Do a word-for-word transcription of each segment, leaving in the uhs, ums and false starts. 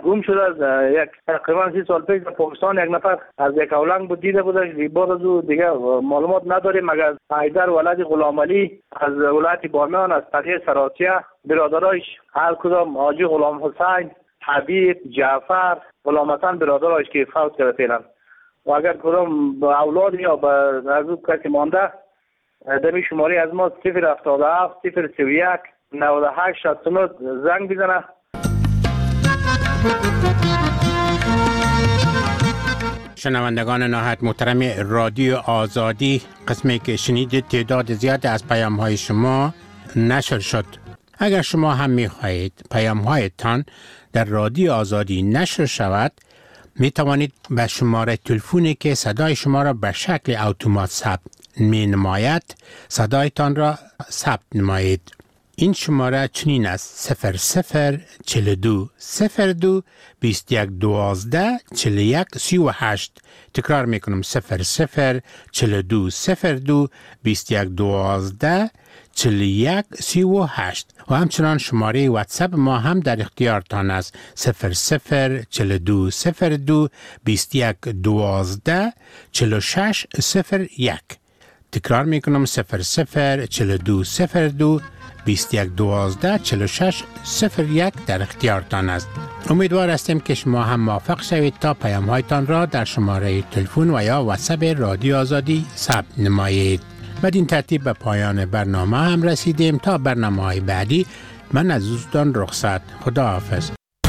گم شده از یک تقریبا سی سال پیش در پاکستان یک نفر از یک اولنگ بود دیده بودش. بعد از او دیگه معلومات نداریم مگر حیدر ولد غلام علی از ولایت بامیان از طریق سراتیه برادرایش هر کدام حاجی غلام حسین، حبیب، جعفر، غلام حسن برادرایش که فوت کرده فعلا و اگر کدام اولاد یا از او کسی مانده دمی شماره از ما صفر هفتاد و هفت صفر سی و یک نود و هشت شصت و نه زنگ بزنه. شنوندگان نهایت محترم رادیو آزادی، قسمی که شنیدید تعداد زیاد از پیام های شما نشر شد. اگر شما هم می خواهید پیام هایتان در رادیو آزادی نشر شود، می توانید به شماره تلفنی که صدای شما را به شکل اتومات ثبت می نماید صدایتان را ثبت نمایید. این شماره چنین است: صفر صفر چهل و دو صفر دو بیست و یک دوازده چهل و یک سی و هشت. تکرار میکنم: صفر صفر چهل و دو صفر دو بیست و یک دوازده چهل و یک سی و هشت. و همچنان شماره واتساپ ما هم در اختیارتان است: صفر صفر چهل و دو صفر دو بیست و یک دوازده چهل و شش صفر یک. تکرار میکنم: صفر صفر چهل و دو صفر دو بیست و یک دوازده چهل و شش صفر یک در اختیارتان است. امیدوار هستیم که شما هم موافق شوید تا پیام هایتان را در شماره تلفن و یا واتساپ رادیو آزادی ثبت نمایید. بدین ترتیب به پایان برنامه هم رسیدیم. تا برنامه های بعدی من از دوستان رخصت. خدا حافظ.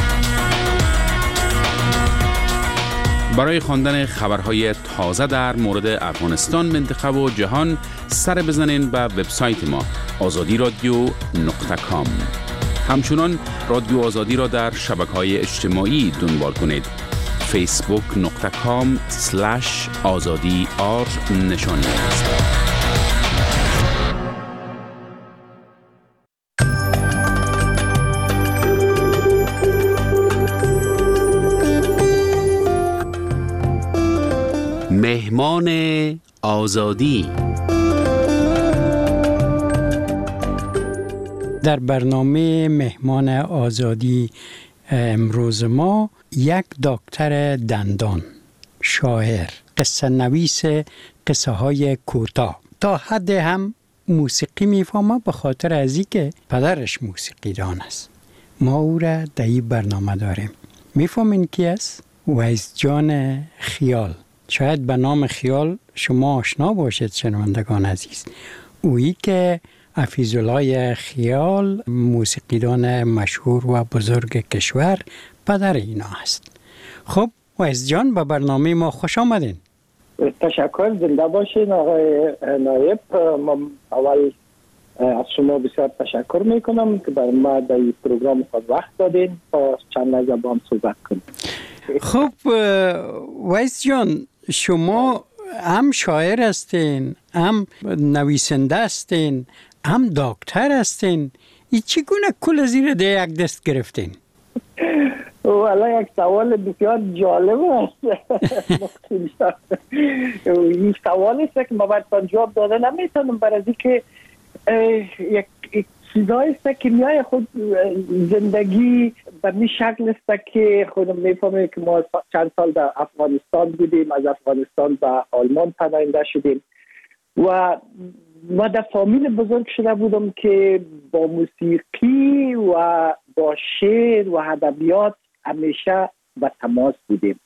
برای خواندن خبرهای تازه در مورد افغانستان، منطقه و جهان سر بزنین به وبسایت ما آزادی رادیو نقطه کام. همچنان رادیو آزادی را در شبکه‌های اجتماعی دنبال کنید: فیسبوک نقطه کام سلش آزادی آر نشانی است. مهمان آزادی. در برنامه مهمان آزادی امروز ما یک دکتر دندان، شاعر، قصه نویس قصه های کوتاه، تا حد هم موسیقی میفهمه به خاطر از اینکه پدرش موسیقی دان است. ما او را در این برنامه داریم. میفهمین کی است؟ ویس جان خیال. شاید به نام خیال شما آشنا باشید شنوندگان عزیز. اویی که حفیظالله خیال، موسیقیدان مشهور و بزرگ کشور، پدر اینا است. خب ویس جان، به برنامه ما خوش آمدین. تشکر، زنده باشین آقای نایب. ما اول از شما بسیار تشکر میکنم که بر ما در این پروگرام خود وقت دادین تا چند زبان صحبت کنیم. خب ویس جان، شما هم شاعر هستین، هم نویسنده هستین، هم دکتر هستین. ای چگونه کل زیر ده یک دست گرفتین؟ والا یک سوال بسیار جالب است. این سوال است که ما باید جواب داده نمیتونم، برای اینکه یک چیزایی است که میای خود زندگی به می شکل است که خودم میفهمم که ما چند سال در افغانستان بودیم، از افغانستان به آلمان پناهنده شدیم و ما در فامیل بزرگ شده بودم که با موسیقی و با شعر و ادبیات همیشه به تماس بودیم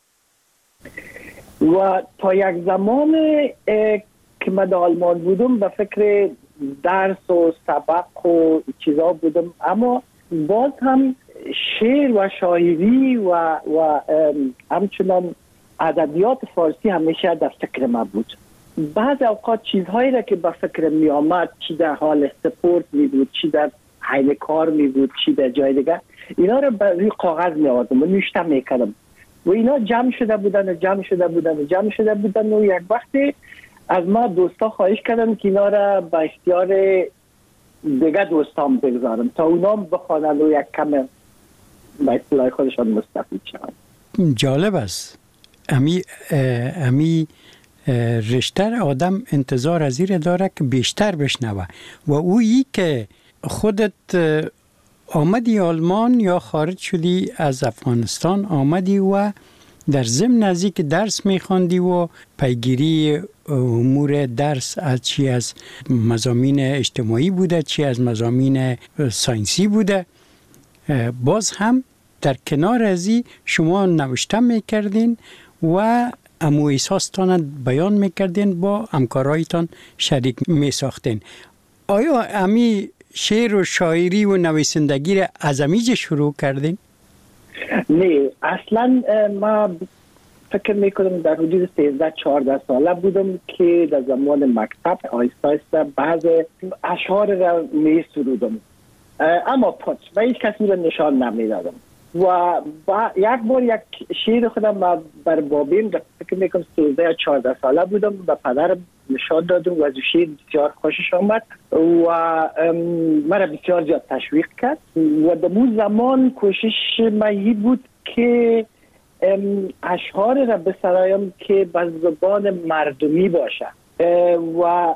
و تا یک زمان که من در آلمان بودم به فکر درس و سبق و چیزا بودم، اما باز هم شعر و شاعری و و همچنان ادبیات فارسی همیشه در فکر من بود. بعض اوقات چیزهایی را که به فکر می آمد، چی در حال سپورت می بود، چی در حین کار می بود، چی در جای دیگر، اینا رو به روی کاغذ می آوردم و نوشته می کردم و اینا جمع شده بودن و جمع شده بودن و جمع شده بودن و یک وقتی از ما دوستا خواهش کردم که اینا را به اختیار دیگه دوستان بگذارم تا اونا بخوانند و یک کم به اصطلاح خودشان مستفید شوند. جالب است. امی امی رشته آدم انتظار از این داره که بیشتر بشنوه و اویی که خودت آمدی آلمان یا خارج شدی از افغانستان آمدی و در ضمن نزدیک درس میخواندی و پیگیری امور درس از چی از مضامین اجتماعی بوده چی از مضامین ساینسی بوده، باز هم در کنار ازی شما نوشته میکردین و امو احساستان بیان میکردین با همکارایتان شریک میساختین. آیا امی شعر و شاعری و نویسندگی را از امیج شروع کردین؟ نه، اصلا ما فکر میکنم در حدود سیزده چهارده ساله بودم که در زمان مکتب آیسته آیسته بعض اشعار را می سرودم، اما پس و هیچ کسی را نشان نمیدادم و یک بار یک شعر خودم ما بر بابیم فکر میکنم سیزده چهارده ساله بودم و پدرم نشان دادم و از شعر بسیار خوشش آمد و مرا بسیار زیاد تشویق کرد و در اون زمان کوشش مایی بود که اشعار را بسرایم که به زبان مردمی باشه و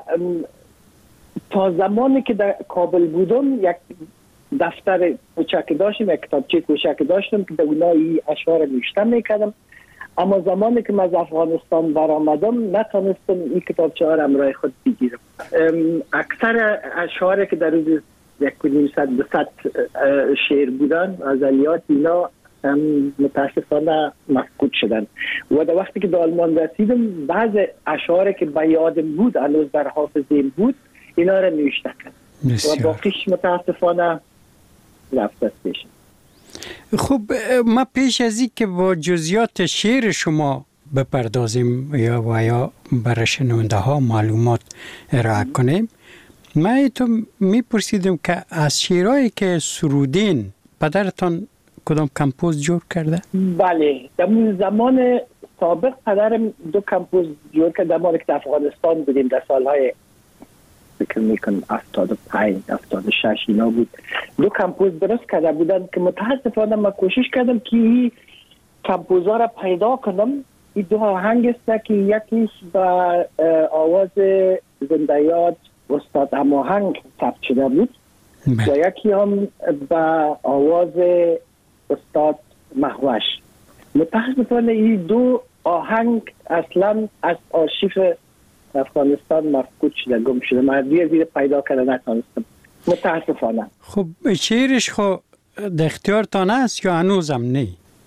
تا زمانی که در کابل بودم یک دفتر کوچک داشتم، یک کتابچه کوچک داشتم که در اونها این اشعار نوشته میکردم، اما زمانی که من از افغانستان برآمدم نتونستم این کتابچه ها را همراه خود بگیرم. اکثر اشعاری که در روز یک و نیم صد دو صد شعر بودن غزلیات اینا متاسفانه مفقود شدن و در وقتی که در آلمان رسیدم بعض اشعاری که به یادم بود هنوز در حافظه‌ام بود اینا را نوشته کردم و باقیش متاسفانه رفت از پیش. خب ما پیش از این که با جزئیات شعر شما بپردازیم یا و یا برای شنونده ها معلومات ارائه کنیم، من تو میپرسیدم که از شعرهایی که سرودین پدرتان کدام کمپوز جور کرده؟ بله، در زمان سابق پدرم دو کمپوز جور کرده. در مال که در افغانستان بودیم در سالهای فکر میکنم هفتاد و پنج هفتاد و شش اینا بود، دو کمپوز درست کرده بودن که متاسفانه من کوشش کردم که این کمپوزها را پیدا کنم. این دو آهنگ است که یکیش با آواز زنده یاد استاد هماهنگ ثبت شده بود و یکی هم با آواز استاد مهوش. متاسفانه این دو آهنگ اصلا از آرشیف افغانستان مفقود شده، گم شده. من دیر دیر پیدا کرده نتونستم متاسفانه. خب شعرش خو در اختیارتان است یا هنوزم نه؟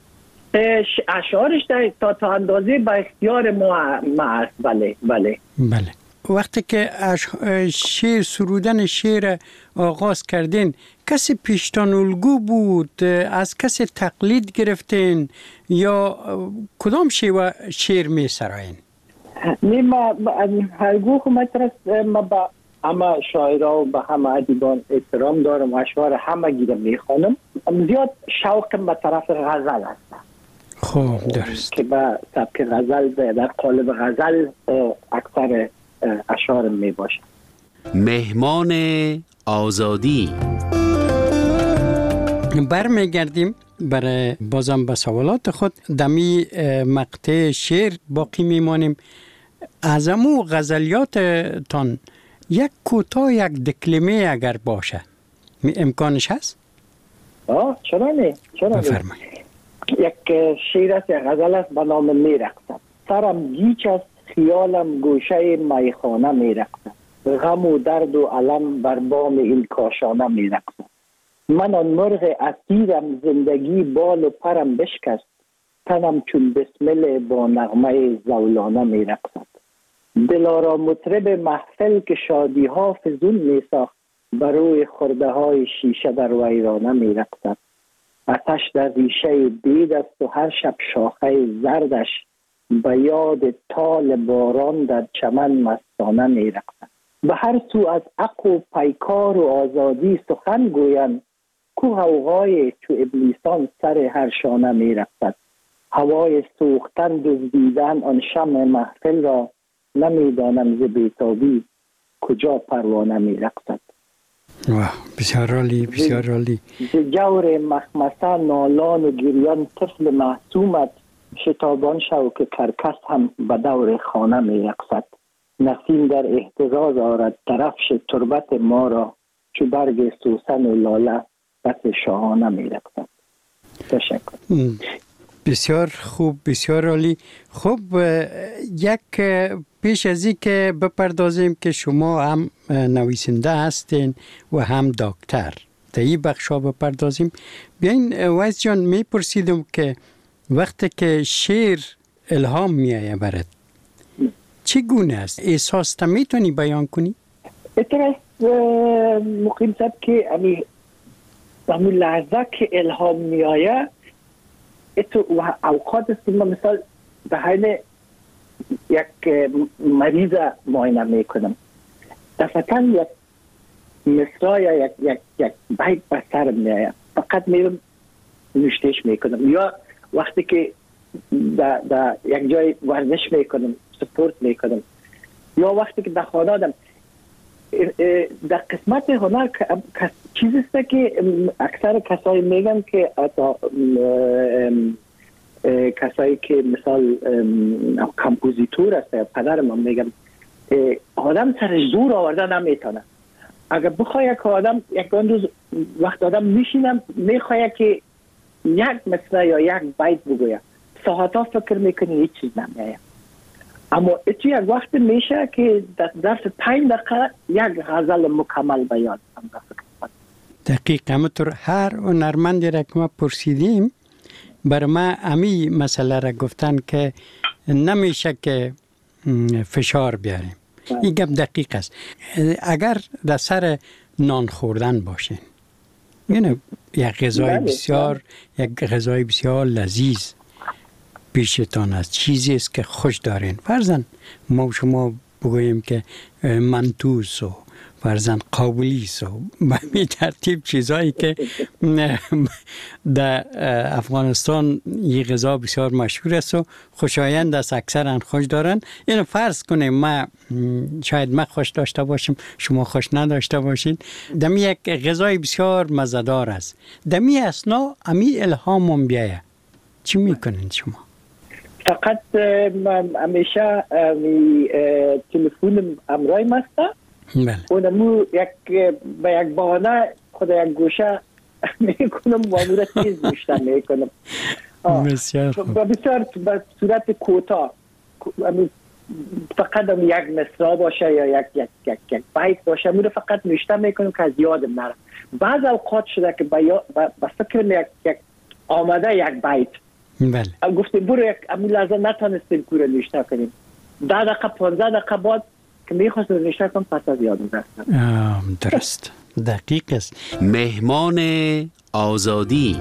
اشعارش تا تا اندازه با اختیار ما ما است. بله بله بله. وقتی که شعر سرودن شعر آغاز کردین کسی پیشتان الگو بود؟ از کسی تقلید گرفتین یا کدام شیوه شعر می سراین؟ نه، ما هرگاه ما با همه شاعرها و با همه ادیبان احترام دارم و اشعار همه گیره میخوانم. زیاد شوقم به طرف غزل هست. خب درست. که با سبک غزل در قالب غزل اکثر اشعار می باشه. مهمان آزادی. برمیگردیم برای بازم به سوالات خود. دمی مقطع شعر باقی میمانیم. از امو غزلیاتتان یک کوتاه یک دکلمه اگر باشه امکانش هست؟ آه چرا نه؟ چرا نه؟ بفرمایید. یک شعر است، یک غزل است به نام میرقصم. سرم گیچ است، خیالم گوشه میخانه میرقصم. غم و درد و علم بر بام این کاشانه میرقصم. من آن مرغ اسیرم، زندگی بال و پرم بشکست. تنم چون بسمل با نغمه زولانه میرقصد. دلارا مطرب محفل که شادی ها فزون میساخت، بر روی خرده های شیشه در ویرانه میرقصد. آتش در ریشه بید است و هر شب شاخه زردش، به یاد تال باران در چمن مستانه میرقصد. به هر سو از عقل و پیکار و آزادی سخن گویند، کو غوغای چو ابلیسان سر هر شانه میرقصد. هوای سوختن دزدیدن آن شمع محفل را، نمیدانم ز بیتابی کجا پروانه میرقصد. واه، بسیار عالی، بسیار عالی. ز جور مخمسه نالان و گریان طفل معصومت، شتابان شو که کرکس هم به دور خانه میرقصد. نسیم در اهتزاز آرد درفش تربت ما را، چو برگ سوسن و لاله مثبت شاهانه می‌رفتند. تشکر. بسیار خوب، بسیار عالی. خب یک پیش از این که بپردازیم که شما هم نویسنده هستین و هم دکتر، در این بخشا بپردازیم. بیاین ویس جان، میپرسیدم که وقتی که شعر الهام میایه برات چگونه است؟ احساس تا میتونی بیان کنی؟ اتراس مقیم صاحب که امی همون لحظه که الهام میایه اتو اوقات است که ما مثال به حال یک مریض معاینه میکنم، دفعتا یک مصرع یا یک یک یک بیت به سر میایه، فقط میرم نوشتهش میکنم. یا وقتی که در در یک جای ورزش میکنم، سپورت میکنم، یا وقتی که در خانه آدم در قسمت هنر چیزی است که اکثر کسایی میگن که کسایی که مثال کمپوزیتور است، پدر من میگم آدم سرش زور آورده نمیتونه. اگر بخواه که آدم یک روز وقت آدم میشینم میخواه که یک مصرع یا یک بیت بگوید، ساعت ها فکر میکنی هیچ چیز نمیایه، اما اتو یک وقت میشه که در ظرف پنج دقیقه یک غزل مکمل بیان هم فکر. دقیق همونطور هر هنرمندی را که ما پرسیدیم بر ما امی مسئله را گفتن که نمیشه که فشار بیاریم. این گپ دقیق است. اگر در سر نان خوردن باشین، یعنی یک غذای بسیار یک غذای بسیار لذیذ پیشتان است، چیزی است که خوش دارین، فرضاً ما شما بگوییم که منتوس و فرضاً قابلیس و به این ترتیب چیزایی که در افغانستان یه غذا بسیار مشهور است و خوشایند است، اکثرا خوش دارن. اینو فرض کنیم ما شاید ما خوش داشته باشیم، شما خوش نداشته باشین، دمی یک غذای بسیار مزه‌دار است، دمی اسنا امی الهامم بیایه، چی میکنین شما؟ فقط من همیشه تلفن امرای مسته، بله. اونمو یک با یک بانه خود یک گوشه میکنم و امور تیز میشتم میکنم. بسیار خوب. بسیار به صورت کوتاه، فقط هم یک مصرع باشه یا یک یک یک یک بیت باشه، امور فقط میشتم میکنم که از یادم نره. بعض اوقات شده که با فکر یک یک آمده یک بیت، بله، گفتیم برو یک امون لحظه نتانستیم کوره نوشته کنیم، ده دقیقه پانزده دقیقه بعد که میخواستم نوشته کنم پس از یادم رفتم. درست، دقیق است. مهمان آزادی.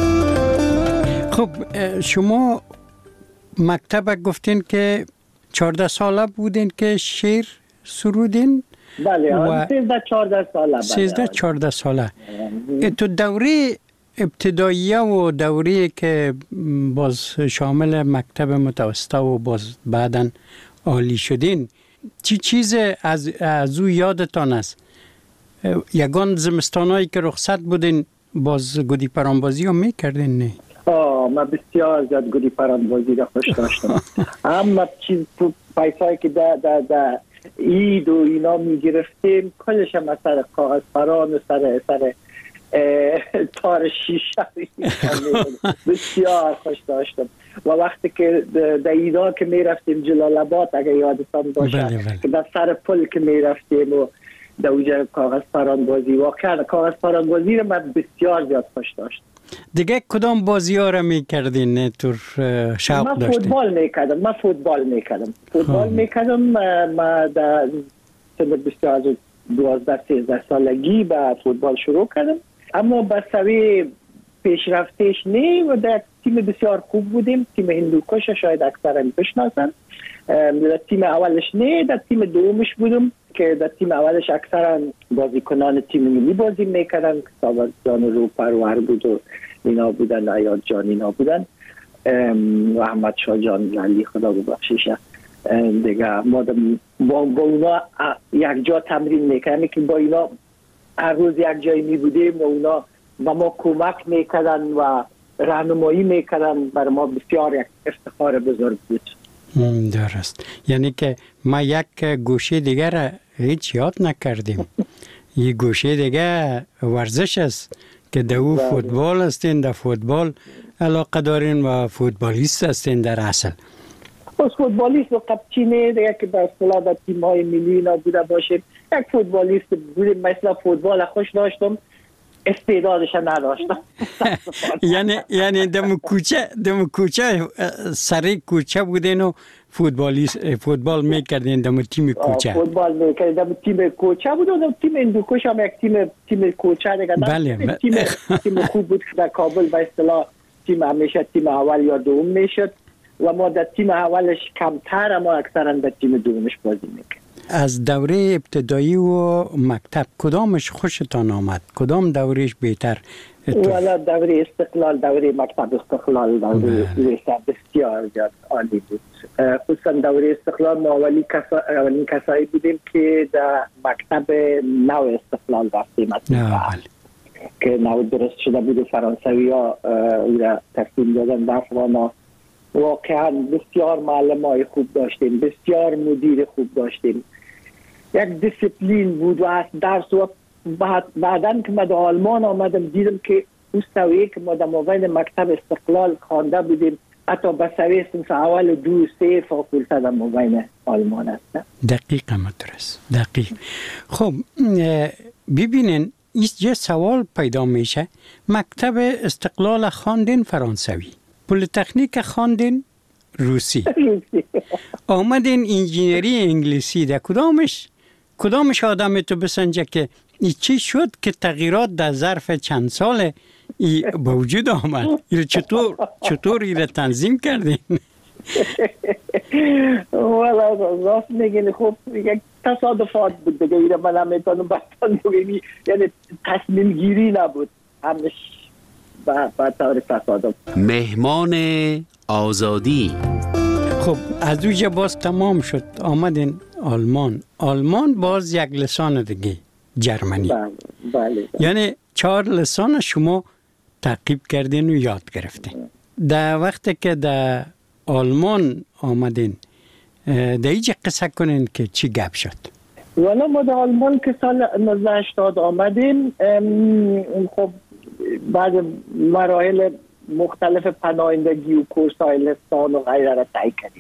خب شما مکتب گفتین که چهارده ساله بودین که شعر سرودین؟ بله، سیزده چهارده ساله. سیزده چهارده ساله. تو دوره ابتداییه و دوره که باز شامل مکتب متوسطه و باز بعداً عالی شدین، چی چیز از از او یادتان است؟ یگان زمستانایی که رخصت بودین باز گودی پرانبازی هم میکردین؟ نه؟ آه من بسیار زیاد گودی پرانبازی را خوش داشتم. اما چیز پیسایی که در در در عید و اینا میگرفتیم کلش هم از سر کاغذ پران و سر سر تار شیشه بسیار خوش داشتم. و وقتی که در ایدا که می رفتیم جلال آباد اگه یادتان باشه، بله بله. که در سر پل که می رفتیم و در اوجه کاغذ پرانبازی، واقعا کاغذ پرانبازی رو من بسیار زیاد خوش داشتم. دیگه کدام بازی ها رو می کردین تور شوق داشتین؟ من فوتبال می کردم من فوتبال می کردم فوتبال می کردم من در سن بسیار دوازده سیزده سالگی با فوتبال شروع کردم، اما با سوی پیشرفتش نه و در تیم بسیار خوب بودیم. تیم هندوکش شاید اکثر هم بشناسن. در تیم اولش نه، در تیم دومش بودم که در تیم اولش اکثر بازیکنان تیم ملی بازی میکردن، سابق جان رو پرور بود و اینا بودن، عیاد جان اینا بودن و احمد شاه جان لالی خدا ببخشیشه دیگه. ما با, با اونا یک جا تمرین میکردیم که با اینا هر روز یک جایی می بودیم و اونا با ما کمک میکردن و راهنمایی میکردن. برای ما بسیار یک افتخار بزرگ بود. درست، یعنی که ما یک گوشه دیگر را هیچ یاد نکردیم. یک گوشه دیگر ورزش است که در او فوتبال هستین، در فوتبال علاقه دارین و فوتبالیست هستین در اصل. از فوتبالیست و قبچینه دیگه که به اصطلاح در تیم‌های ملی اینا بوده باشیم، یک فوتبالیست بودیم. مثلا فوتبال خوش داشتم، استعدادش نداشتم. یعنی یعنی دم کوچه دم کوچه سری کوچه بودین و فوتبالیست فوتبال میکردین دم تیم کوچه. فوتبال میکردیم دم تیم کوچه بود و تیم هندوکش هم یک تیم تیم کوچه دیگه. بله. تیم تیم خوب بود در کابل به اصطلاح تیم همیشه تیم اول یا دوم میشد و ما در تیم اولش کمتر، ما اکثرا در تیم دومش بازی میکردیم. از دوره ابتدایی و مکتب کدامش خوشتان آمد؟ کدام دورهش بهتر؟ والا دوره استقلال، دوره مکتب استقلال دوره بسیار زیاد عالی بود. خصوصا دوره استقلال ما اولی کسا... اولین کسایی بودیم که در مکتب نو استقلال رفتیم که نو درست شده بود. فرانسوی ها او را ترتیب دادن در افغان. واقعا بسیار معلم های خوب داشتیم، بسیار مدیر خوب داشتیم، یک دیسپلین بود و درس. و بعد بعدن که ما در آلمان آمدم دیدم که اون سویه که ما در مابین مکتب استقلال خوانده بودیم حتی به سویه صنف اول دو سه فاکولته در مابین آلمان است. دقیق مدرس دقیق. خب ببینین یه سوال پیدا میشه، مکتب استقلال خواندین فرانسوی، پلیتکنیک خواندین روسی، آمدین انجینری انگلیسی، در کدامش کدامش آدم تو بسنجه که ای چی شد که تغییرات در ظرف چند سال ای به وجود آمد؟ ای چطور چطور ای تنظیم کردین؟ والا راست میگین. خب یک تصادفات بود دیگه، ایره من هم میتونم بستان بگیم، یعنی تصمیم گیری نبود، همش با طور تصادف. مهمان آزادی. خب از اوجه باز تمام شد، آمدین آلمان. آلمان باز یک لسان دیگه، جرمنی. بله بله. یعنی چهار لسان شما تعقیب کردین و یاد گرفتین. در وقتی که در آلمان آمدین در ایجا قصه کنین که چی گپ شد؟ والا ما در آلمان که سال نوزده هشتاد آمدیم، خب بعد مراحل مختلف پناهندگی و کورس های لسان و غیره را طی کردیم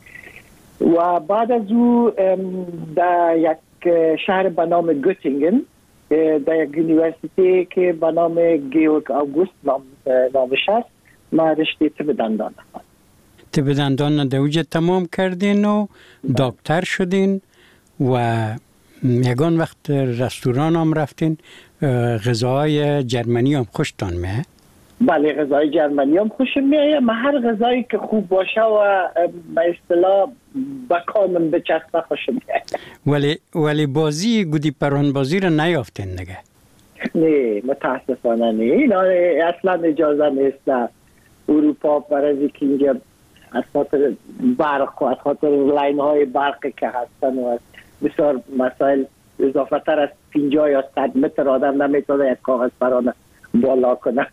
و بعد از او در یک شهر به نام گوتینگن، در یک یونیورسیتی که به نام گیورگ آگوست نام نامش است، ما رشته طب دندان خواندم. طب دندان در اوجه تمام کردین و دکتر شدین و یگان وقت رستوران هم رفتین. غذاهای جرمنی هم خوشتان میه؟ بله غذای جرمنی هم خوشم میه، ما هر غذایی که خوب باشه و به اصطلاح با کامم بچسبه خوشم میه. ولی ولی بازی گودی پران بازی رو نیافتین نگه؟ نه متاسفانه نه، اینا اصلا اجازه نیست در اروپا برای اینکه اینجا از خاطر برق و از خاطر لاین های برقی که هستن و بسیار مسائل اضافه تر از پنجاه یا صد متر آدم نمیتونه یک کاغذ پرانه بالا کنه.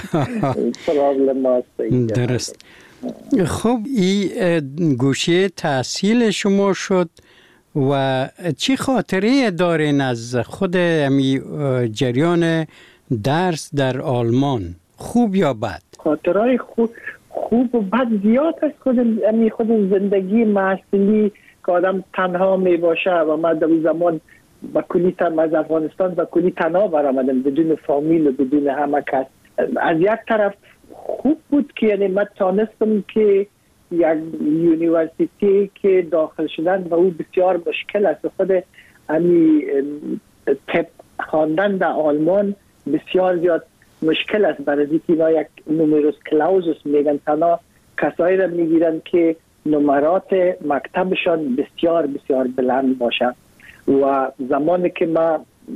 پرابلم هست. درست. خب این گوشه تحصیل شما شد و چی خاطره دارین از خود امی جریان درس در آلمان، خوب یا بد؟ خاطرهای خوب خوب و بد زیاد است. خود امی خود زندگی محصولی که آدم تنها می باشه و من در اون زمان با کلی تن از افغانستان با کلی تنها برآمدم بدون فامیل و بدون همه کس. از یک طرف خوب بود که یعنی من تانستم که یک یونیورسیتی که داخل شدن و او بسیار مشکل است. خود امی طب خواندن در آلمان بسیار زیاد مشکل است، برای اینکه اینا یک نومروس کلاوزوس میگن، تنها کسایی را میگیرن که نمرات مکتبشان بسیار بسیار بلند باشه. و زمانی که ما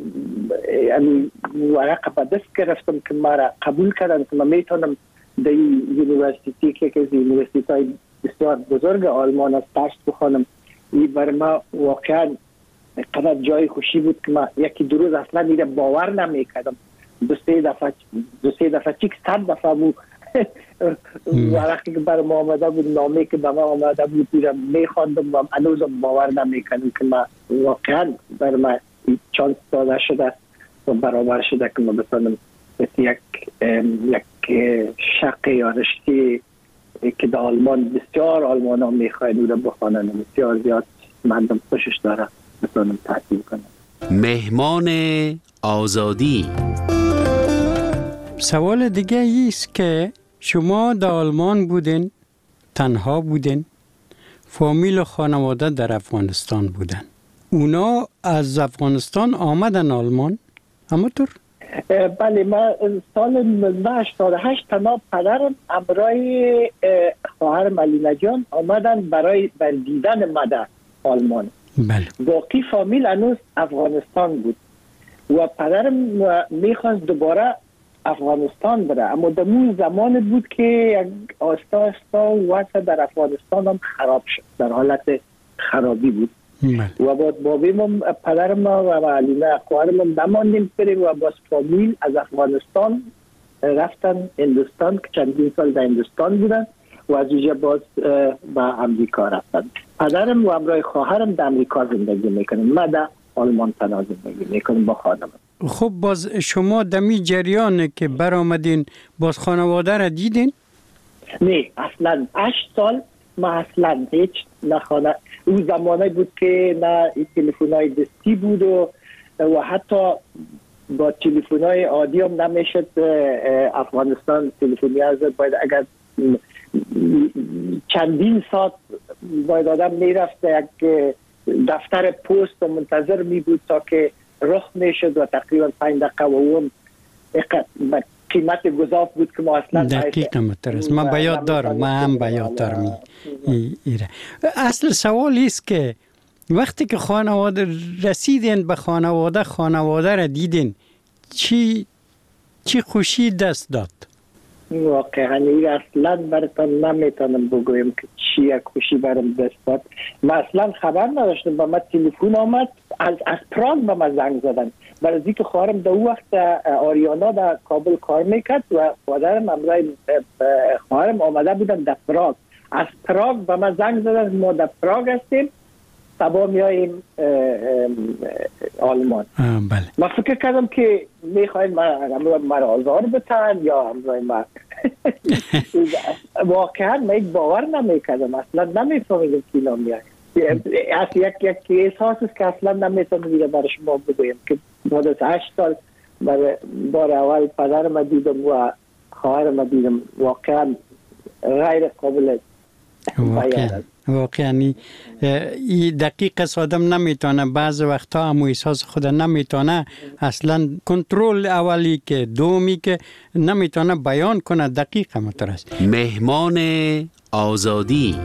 یعنی ورقه به دست گرفتم که ما را قبول کردن که ما میتونم در یونیورسیتی که که یونیورسیتی های بسیار بزرگ آلمان است درس بخوانم، این برای ما واقعا قدر جای خوشی بود که ما یکی دو روز اصلا میره باور نمیکردم. دو سه دفعه دو سه دفعه چیک صد دفعه بود ورقی که برای ما آمده بود، نامه که به ما آمده بود میرم میخواندم و هنوزم باور نمیکنم که ما واقعا برای ما چانس داده شده و برابر شده که ما بتونم یک یک شق یا رشته که در آلمان بسیار آلمان ها میخواین او را بخوانن، بسیار زیاد مردم خوشش داره بتونم تحصیل کنم. مهمان آزادی. سوال دیگه ایست که شما در آلمان بودین، تنها بودین، فامیل و خانواده در افغانستان بودن. اونا از افغانستان آمدن آلمان؟ همونطور؟ بله، من سال نوزده هشتاد و هشت تنها پدرم امرای خواهرم علینا جان آمدن برای بر دیدن مادر آلمان. بله. باقی فامیل هنوز افغانستان بود و پدرم میخواست دوباره افغانستان بره، اما در اون زمان بود که آستا آستا وضع در افغانستان هم خراب شد، در حالت خرابی بود. بله. و با بابیم پدرم و علینا خواهرم نماندیم بریم و باز فامیل از افغانستان رفتن هندوستان که چندین سال در هندوستان بودن و از اونجا باز به امریکا رفتن. پدرم و همراه خواهرم در امریکا زندگی میکنن، من در آلمان تنها زندگی میکنم با خانم. خب باز شما دمی جریانه که برآمدین باز خانواده را دیدین؟ نه اصلا هشت سال ما اصلا هیچ نخانه. اون زمانه بود که نه تلفن‌های دستی بود و و حتی با تلفن‌های عادی هم نمیشد افغانستان تلفنی از باید اگر چندین ساعت باید آدم میرفت یک دفتر پست و منتظر می بود تا که رخ میشد و تقریبا پنج دقیقه و اون قیمت گذاف بود که ما اصلا دقیقا مترس. من بیاد دارم، من هم بیاد دارم. اصل سوال است که وقتی که خانواده رسیدین به خانواده خانواده را دیدین چی چی خوشی دست داد؟ واقعا این اصلا براتون نمیتونم بگویم که چی یک خوشی برام دست داد. من اصلا خبر نداشتم، با من تلفن آمد از از پراگ به من زنگ زدن، برای اینکه خواهرم در اون وقت آریانا در کابل کار میکرد و پدرم امرای خواهرم آمده بودن در پراگ. از پراگ به من زنگ زدن ما در پراگ هستیم، صبح میاییم آلمان. بله. من فکر کردم که میخواین مرا آزار بتن یا امرای من واقعا من یک باور نمیکردم، اصلا نمیفهمیدم که اینا میایم. از یک یک احساس است که اصلا نمیتونم دیگه برای شما بگویم که بعد از هشت سال بار اول پدرم دیدم و خواهرم دیدم، واقعا غیر قابل بیان. واقعا این دقیق آدم نمیتونه، بعض وقتا هم احساس خود نمیتونه اصلا کنترل اولی که دومی که نمیتونه بیان کنه. دقیق مترس. مهمان آزادی.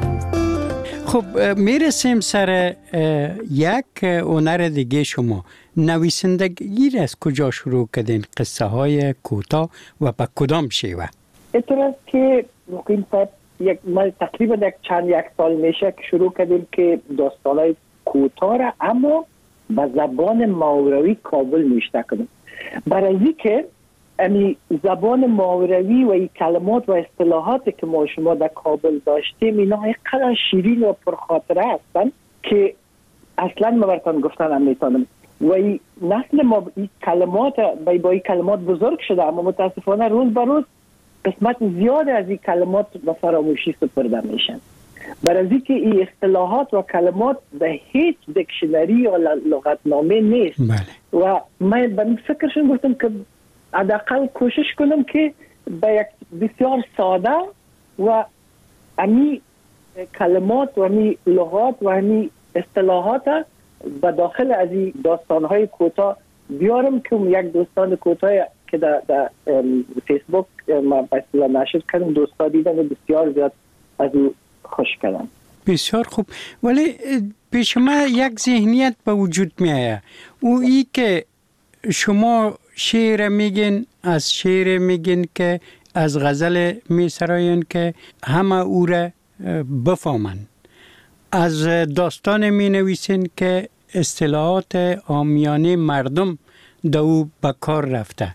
خب میرسیم سر یک هنر دیگه. شما نویسندگی را از کجا شروع کردین؟ قصه های کوتاه و به کدام شیوه؟ اعتراض که ممکن یک ما تقریبا یک چند یک سال میشه که شروع کردیم که داستانای کوتاه را اما به زبان ماوروی کابل نوشته کنیم. برای اینکه امی زبان ماوروی و این کلمات و اصطلاحاتی که ما شما در کابل داشتیم اینا اینقدر شیرین و پرخاطره هستن که اصلا ما براتون گفتن هم میتونم. و این نسل ما این کلمات با این کلمات بزرگ شده، اما متاسفانه روز به روز قسمت زیاد از این کلمات به فراموشی سپرده میشن. برای اینکه این اصطلاحات و کلمات به هیچ دیکشنری یا لغتنامه نیست. بله. و من به این فکرشون گفتم که حداقل کوشش کنم که به یک بسیار ساده و امی کلمات و امی لغات و امی اصطلاحات به داخل از این داستانهای کوتاه بیارم که یک داستان کوتاه که در, در فیسبوک ما بسیار نشر کردم، دوستا دیدن و بسیار زیاد از او خوش کردم. بسیار خوب. ولی پیش ما یک ذهنیت به وجود می آید، او ای که شما شعر میگین، از شعر میگین که از غزل میسرایین که همه او را بفهمن، از داستان می نویسین که اصطلاحات عامیانه مردم در او به کار رفته.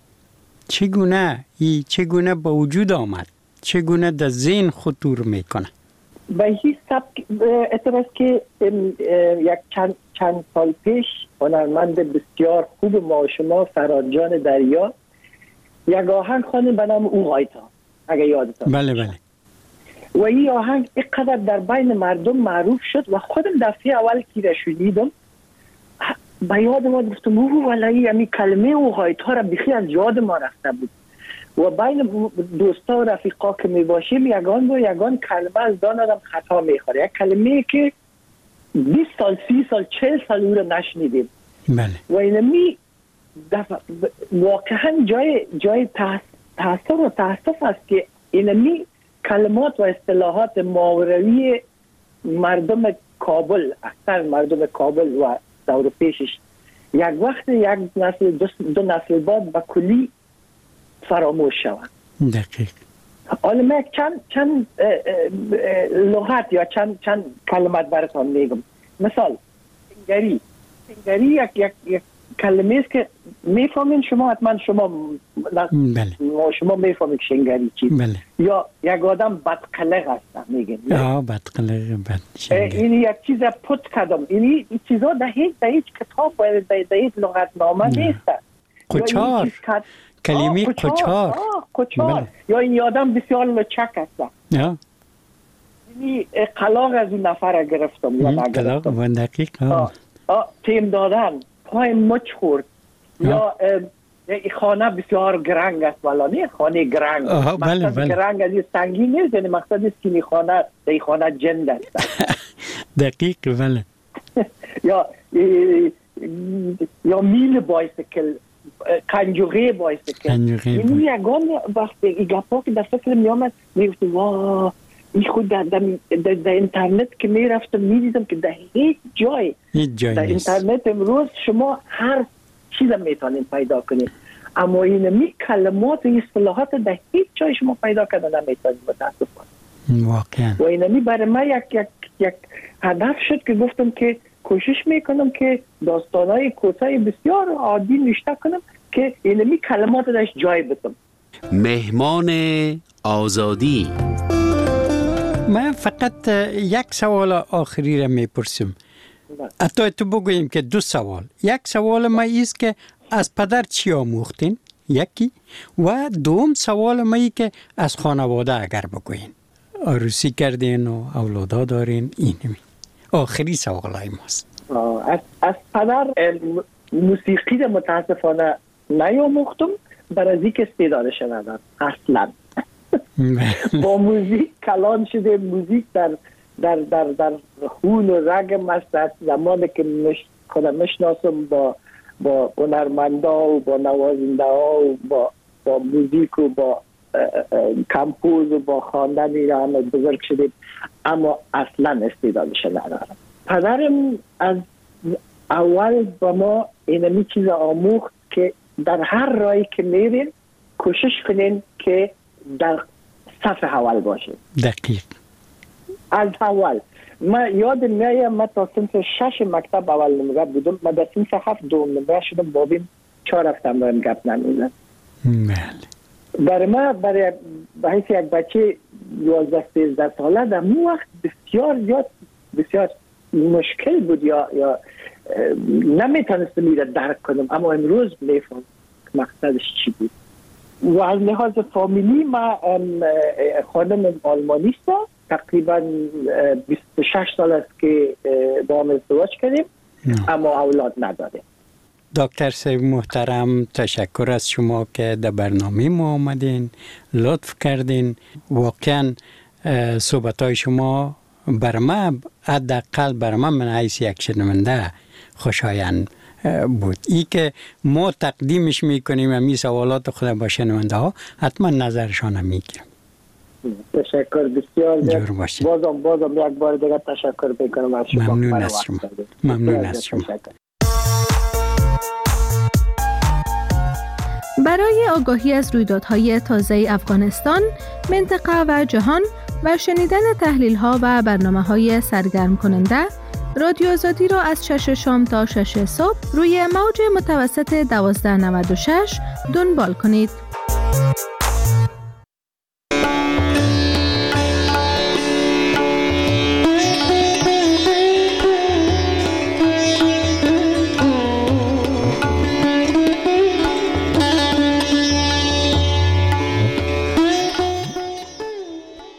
چگونه ای چگونه به وجود آمد؟ چگونه در ذهن خطور میکنه؟ به این سبک اعتراض که یک چند, چند سال پیش هنرمند بسیار خوب ما شما فراد جان دریا یک آهنگ خواندیم به نام اوغایتا، اگه یادتان. بله بله. و این آهنگ اینقدر در بین مردم معروف شد و خودم دفعه اول که را شنیدم به یاد ما گفتم اوه والله همین کلمه اوغایتا را بخی از یاد ما رفته بود. و بین دوستا و رفیقا که می باشیم یگان و یگان کلمه از دان آدم خطا میخوره، یک کلمه که بیست سال سی سال چهل سال او را نشنیدیم. بله. و اینمی واقعا جای جای تاسف و تاسف است که اینمی کلمات و اصطلاحات ماوروی مردم کابل، اکثر مردم کابل و دور پیشش یک وقت یک نسل دو, دو نسل بعد به کلی فراموش شوند. دقیق. حالا من چند چند لغت یا چند چند کلمات براتون میگم. مثال سنگری. سنگری یک یک یک کلمه است که میفهمین شما، حتما شما بله. شما میفهمید شنگری چی. بله. یا یک آدم بدقلق هست میگن. آه بدقلق بد شنگری. این یک چیز پت کردم. این چیزا در هیچ در هیچ کتاب و در هیچ لغتنامه نیست. قچار. کلمه قچار. قچار. یا این آدم بسیار لچک هست. یا. این قلاق از این نفر گرفتم یا نگرفتم. قلاق دقیق. آه. آه. تیم دادن. پای مچ خورد. یا خانه بسیار گرنگ است ولی نه خانه گرنگ. بله بله. گرنگ از سنگین نیست، یعنی مقصد است که این خانه در خانه جند است. دقیق بله. یا یا میل بایسکل، کنجوغه بایسکل. این یگان وقتی این گپا که در فکر می آمد میگفتم واه این خود در, در, در, در اینترنت که می رفتم می دیدم که در هیچ جای هیچ جای در اینترنت امروز شما هر چیز میتونید پیدا کنید، اما این می کلمات و اصطلاحات در هیچ جای شما پیدا کردن نمیتونید متاسفانه. واقعا. و این می برای من یک یک یک هدف شد که گفتم که کوشش میکنم که داستانهای کوتاه بسیار عادی نوشته کنم که این می کلمات درش جای بدم. مهمان آزادی. من فقط یک سوال آخری را میپرسم. حتی تو بگوییم که دو سوال. یک سوال ما ایست که از پدر چی آموختین؟ یکی. و دوم سوال ما ای که از خانواده اگر بگویین. عروسی کردین و اولادا دارین، اینمی. آخری سوال های ماست. از, از پدر موسیقی را متاسفانه نیاموختم، برای ذیک استعدادش ندارم اصلا. با موزیک کلان شده، موزیک در در در در خون و رگم است. از زمانی که مش خودم مشناسم با با هنرمندا و با نوازنده ها و با با موزیک و با کمپوز و با خواندن ایران بزرگ شدیم، اما اصلا استعدادش ندارم. پدرم از اول با ما اینمی چیز آموخت که در هر راهی که میرین کوشش کنین که در صف اول باشه. دقیق. از اول من یاد میایم من تا صنف شش مکتب اول نمره بودم، من در صنف هفت دوم نمره شدم، بابیم چهار هفتم دارم گپ نمیزد. بله. برای من برای به حیث یک بچه یازده سیزده ساله در اون وقت بسیار زیاد بسیار مشکل بود یا یا نمیتونستم میره درک کنم، اما امروز میفهم مقصدش چی بود. و از لحاظ فامیلی ما خانم آلمانیست، تقریبا بیست و شش سال است که با هم ازدواج کردیم، اما اولاد نداره. دکتر صاحب محترم، تشکر از شما که در برنامه ما آمدین، لطف کردین. واقعا صحبت‌های شما بر من، حداقل بر من من حیث یک شنونده خوشایند بود. ای که ما تقدیمش میکنیم امی سوالات خود با شنونده ها، حتما نظرشان هم میگیرم. تشکر بسیار. جور باشید. بازم بازم یک بار دیگه تشکر میکنم از شما. ممنون از شما. ممنون از شما. برای آگاهی از رویدادهای تازه افغانستان، منطقه و جهان و شنیدن تحلیل‌ها و برنامه‌های سرگرم کننده، رادیو آزادی را از شش شام تا شش صبح روی موج متوسط دوازده نود و شش دنبال کنید.